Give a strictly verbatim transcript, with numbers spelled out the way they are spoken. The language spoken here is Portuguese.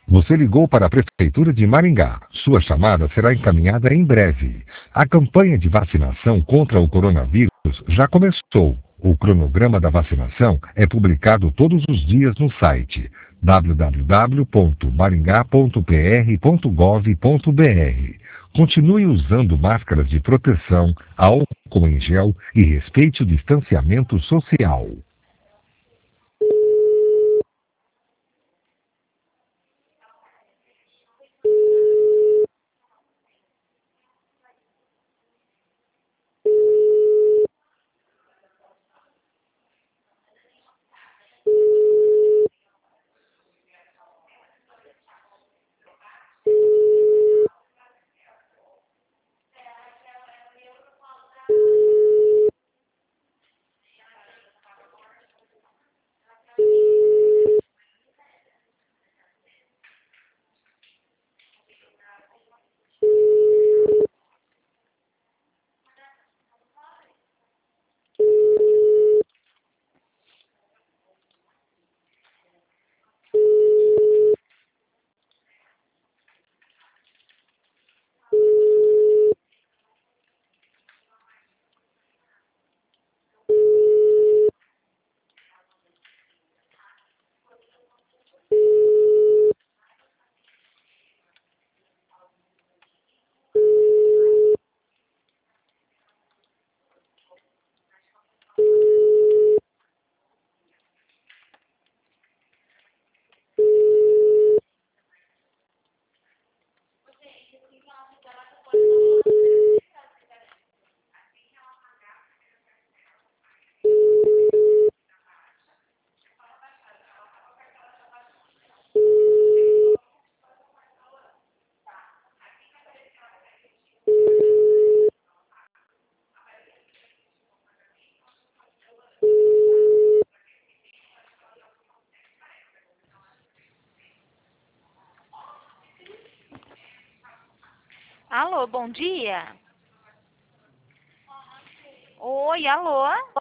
Você ligou para a Prefeitura de Maringá. Sua chamada será encaminhada em breve. A campanha de vacinação contra o coronavírus já começou. O cronograma da vacinação é publicado todos os dias no site w w w ponto maringá ponto p r ponto gov ponto b r. Continue usando máscaras de proteção, álcool em gel e respeite o distanciamento social. Alô, bom dia. Oi, alô?